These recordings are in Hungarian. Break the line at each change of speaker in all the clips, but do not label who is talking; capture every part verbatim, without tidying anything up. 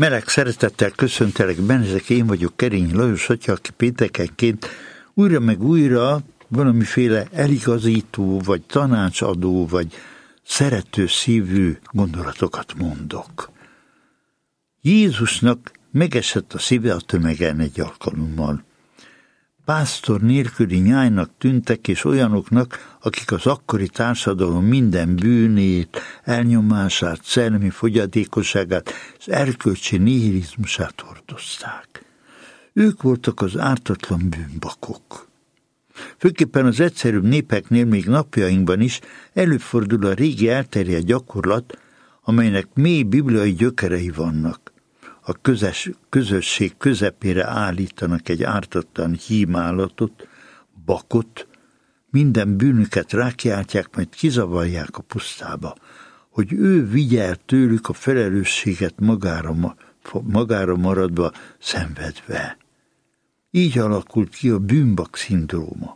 Meleg szeretettel köszöntelek bennezek, én vagyok Kerényi Lajos atya, aki péntekenként újra meg újra valamiféle eligazító, vagy tanácsadó, vagy szerető szívű gondolatokat mondok. Jézusnak megesett a szíve a tömegen egy alkalommal. Pásztor nélküli nyájnak tűntek, és olyanoknak, akik az akkori társadalom minden bűnét, elnyomását, szellemi fogyatékosságát és erkölcsi nihilizmusát hordozták. Ők voltak az ártatlan bűnbakok. Főképpen az egyszerűbb népeknél még napjainkban is előfordul a régi elterjedt gyakorlat, amelynek mély bibliai gyökerei vannak. A közös, közösség közepére állítanak egy ártatlan hímállatot, bakot, minden bűnüket rákiáltják, majd kizavarják a pusztába, hogy ő vigye tőlük a felelősséget magára, magára maradva, szenvedve. Így alakult ki a bűnbak szindróma.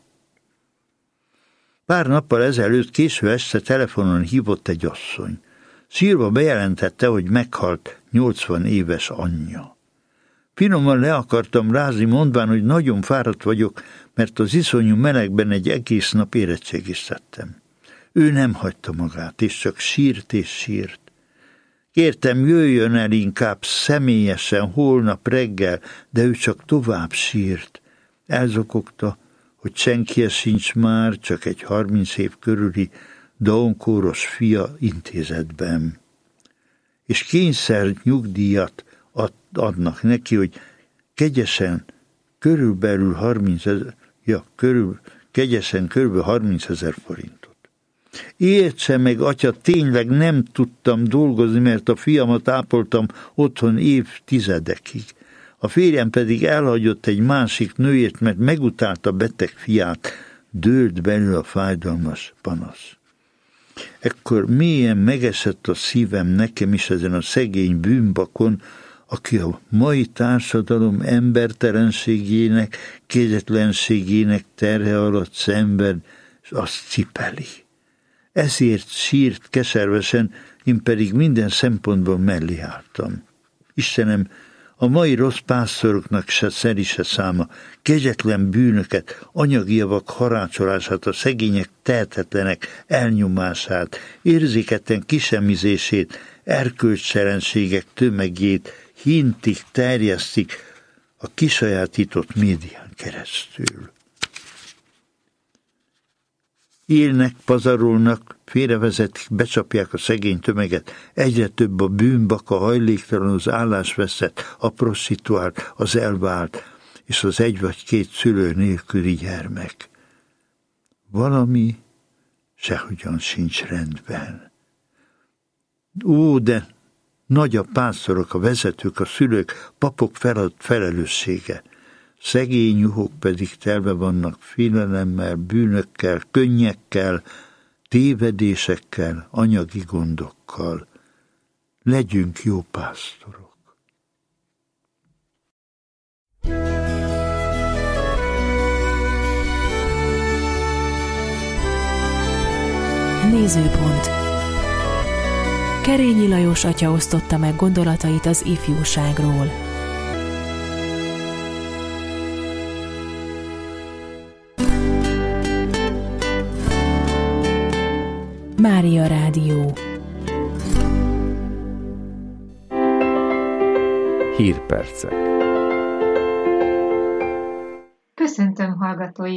Pár nappal ezelőtt késő este telefonon hívott egy asszony. Sírva bejelentette, hogy meghalt nyolcvan éves anyja. Finoman le akartam rázni, mondván, hogy nagyon fáradt vagyok, mert az iszonyú melegben egy egész nap érettségiztettem. Ő nem hagyta magát, és csak sírt és sírt. Kértem, jöjjön el inkább személyesen holnap reggel, de ő csak tovább sírt. Elzokogta, hogy senki sincs már, csak egy harminc év körüli Down-kóros fia intézetben. És kényszer nyugdíjat ad, adnak neki, hogy kegyesen körülbelül harminc ezer, ja, körül, kegyesen körülbelül harminc ezer forintot. Értse meg, atya, tényleg nem tudtam dolgozni, mert a fiamat ápoltam otthon évtizedekig. A férjem pedig elhagyott egy másik nőért, mert megutálta beteg fiát, dőlt belül a fájdalmas panasz. Ekkor mélyen megesett a szívem nekem is ezen a szegény bűnbakon, aki a mai társadalom embertelenségének, kegyetlenségének terhe alatt szenved, és azt cipeli. Ezért sírt keservesen, én pedig minden szempontból mellé álltam. Istenem, a mai rossz pásztoroknak se szeri se száma, kegyetlen bűnöket, anyagi javak harácsolását, a szegények tehetetlenek elnyomását, érzéketlen kisemizését, erkölcstelenségek tömegét hintik, terjesztik a kisajátított médián keresztül. Élnek, pazarolnak, félrevezetik, becsapják a szegény tömeget, egyre több a bűnbak, a hajléktalan, az állásvesztett, a prostituált, az elvált, és az egy vagy két szülő nélküli gyermek. Valami sehogyan sincs rendben. Ó, de nagy a pásztorok, a vezetők, a szülők, papok felelőssége. Szegény juhok pedig telve vannak félelemmel, bűnökkel, könnyekkel, tévedésekkel, anyagi gondokkal. Legyünk jó pásztorok.
Nézőpont. Kerényi Lajos atya osztotta meg gondolatait az ifjúságról. Mária Rádió.
Hírpercek.
Köszöntöm hallgatói